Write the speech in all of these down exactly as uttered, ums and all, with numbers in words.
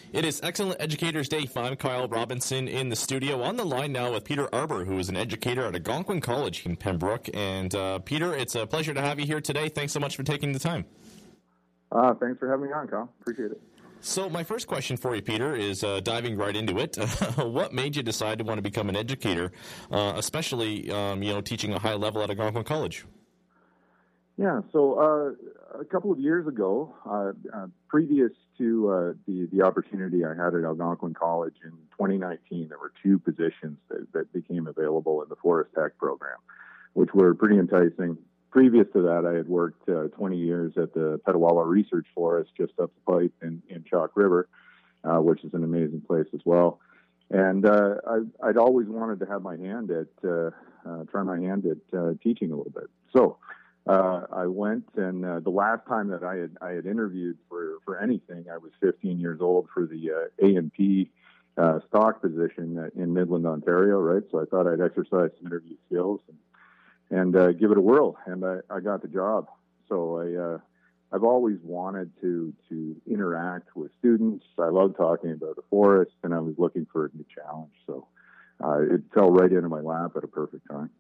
It is Excellent Educators Day. I'm Kyle Robinson in the studio. On the line now with Peter Arbour, who is an educator at Algonquin College in Pembroke. And uh, Peter, it's a pleasure to have you here today. Thanks so much for taking the time. Uh, thanks for having me on, Kyle. Appreciate it. So my first question for you, Peter, is uh, diving right into it. What made you decide to want to become an educator, uh, especially um, you know teaching a high level at Algonquin College? Yeah, so uh, a couple of years ago, uh, uh, previous to uh, the, the opportunity I had at Algonquin College in twenty nineteen, there were two positions that, that became available in the Forest Tech program, which were pretty enticing. Previous to that, I had worked uh, twenty years at the Petawawa Research Forest just up the pipe in, in Chalk River, uh, which is an amazing place as well. And uh, I, I'd always wanted to have my hand at, uh, uh, try my hand at uh, teaching a little bit. So Uh, I went, and uh, the last time that I had I had interviewed for, for anything, I was fifteen years old for the uh, A and P uh, stock position in Midland, Ontario, right? So I thought I'd exercise some interview skills and, and uh, give it a whirl, and I, I got the job. So I uh, I've always wanted to to interact with students. I love talking about the forest, and I was looking for a new challenge. So uh, it fell right into my lap at a perfect time.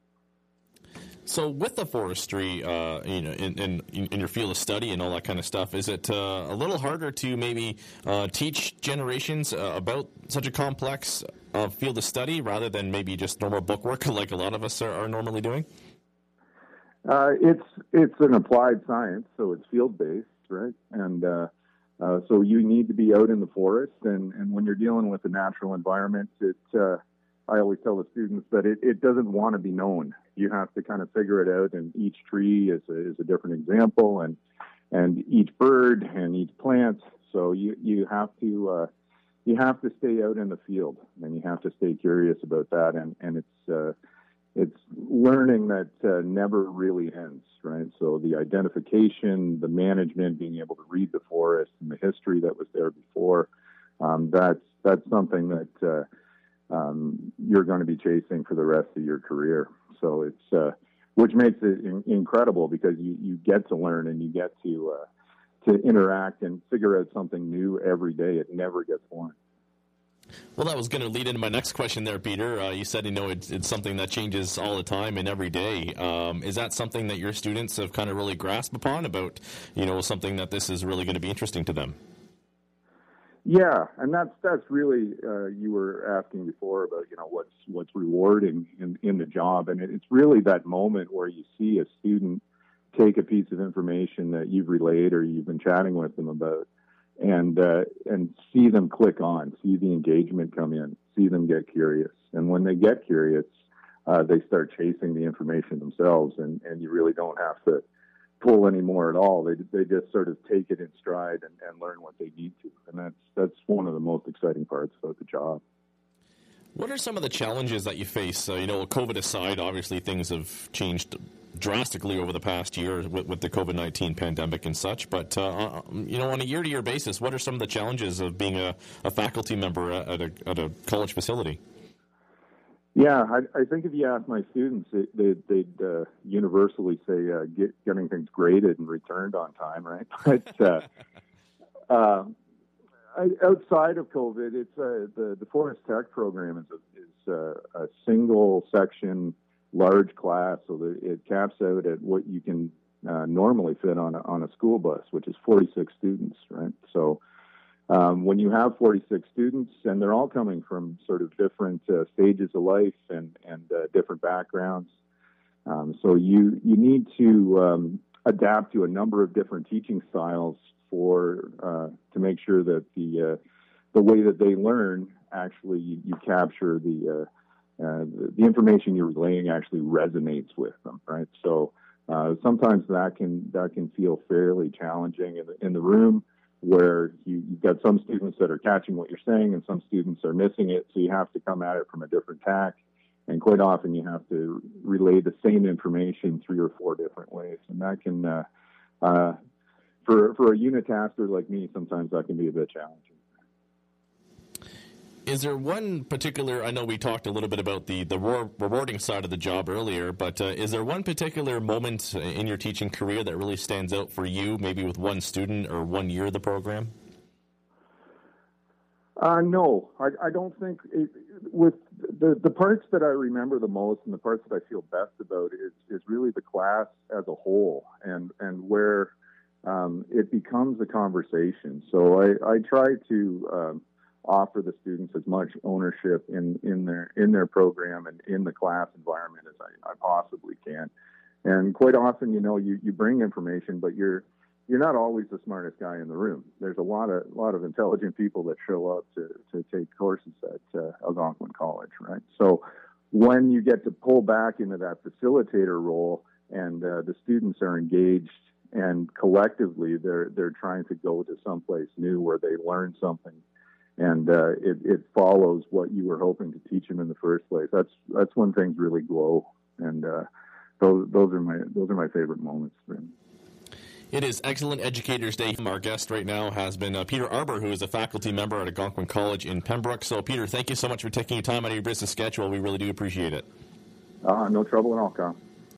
So with the forestry, uh, you know, in, in, in your field of study and all that kind of stuff, is it uh, a little harder to maybe uh, teach generations uh, about such a complex uh, field of study rather than maybe just normal book work like a lot of us are, are normally doing? Uh, it's it's an applied science, so it's field-based, right? And uh, uh, so you need to be out in the forest, and, and when you're dealing with the natural environment, it, uh, I always tell the students that it, it doesn't want to be known. You have to kind of figure it out, and each tree is a, is a different example, and and each bird and each plant. So you you have to uh, you have to stay out in the field, and you have to stay curious about that, and and it's uh, it's learning that uh, never really ends, right? So the identification, the management, being able to read the forest and the history that was there before, um, that's that's something that uh, um, you're going to be chasing for the rest of your career. So it's, uh, which makes it in- incredible because you, you get to learn and you get to, uh, to interact and figure out something new every day. It never gets boring. Well, that was going to lead into my next question there, Peter. Uh, you said, you know, it's, it's something that changes all the time and every day. Um, is that something that your students have kind of really grasped upon about, you know, something that this is really going to be interesting to them? Yeah, and that's that's really uh, you were asking before about you know what's what's rewarding in, in the job, and it's really that moment where you see a student take a piece of information that you've relayed or you've been chatting with them about, and uh, and see them click on, see the engagement come in, see them get curious, and when they get curious, uh, they start chasing the information themselves, and, and you really don't have to pull anymore at all. They they just sort of take it in stride and, and learn what they need to, and that's that's one of the most exciting parts about the job. What are some of the challenges that you face? Uh, you know, COVID aside, obviously things have changed drastically over the past year with, with the COVID nineteen pandemic and such. But uh, you know, on a year-to-year basis, what are some of the challenges of being a, a faculty member at a, at a college facility? Yeah, I, I think if you ask my students, it, they, they'd uh, universally say uh, get, getting things graded and returned on time, right? But uh, uh, I, outside of COVID, it's uh, the the Forest Tech program is a, is a, a single section, large class, so that it caps out at what you can uh, normally fit on a, on a school bus, which is forty-six students, right? So. Um, when you have forty-six students, and they're all coming from sort of different uh, stages of life and, and uh, different backgrounds, um, so you you need to um, adapt to a number of different teaching styles for uh, to make sure that the uh, the way that they learn actually you, you capture the, uh, uh, the the information you're relaying actually resonates with them, right? So uh, sometimes that can that can feel fairly challenging in the, in the room, where you, you've got some students that are catching what you're saying and some students are missing it, so you have to come at it from a different tack. And quite often you have to relay the same information three or four different ways. And that can, uh, uh, for, for a unitasker like me, sometimes that can be a bit challenging. Is there one particular, I know we talked a little bit about the, the rewarding side of the job earlier, but uh, is there one particular moment in your teaching career that really stands out for you, maybe with one student or one year of the program? Uh, no, I, I don't think it, with the, the parts that I remember the most and the parts that I feel best about is, is really the class as a whole and, and where um, it becomes a conversation. So I, I try to um, offer the students as much ownership in, in their in their program and in the class environment as I, I possibly can. And quite often, you know, you, you bring information, but you're You're not always the smartest guy in the room. There's a lot of lot of intelligent people that show up to, to take courses at uh, Algonquin College, right? So when you get to pull back into that facilitator role and uh, the students are engaged and collectively they're they're trying to go to someplace new where they learn something and uh, it, it follows what you were hoping to teach them in the first place. That's that's when things really glow, and uh, those those are my those are my favorite moments. It is Excellent Educators Day. Our guest right now has been uh, Peter Arbour, who is a faculty member at Algonquin College in Pembroke. So, Peter, thank you so much for taking your time out of your business schedule. We really do appreciate it. Uh, no trouble at all, Kyle.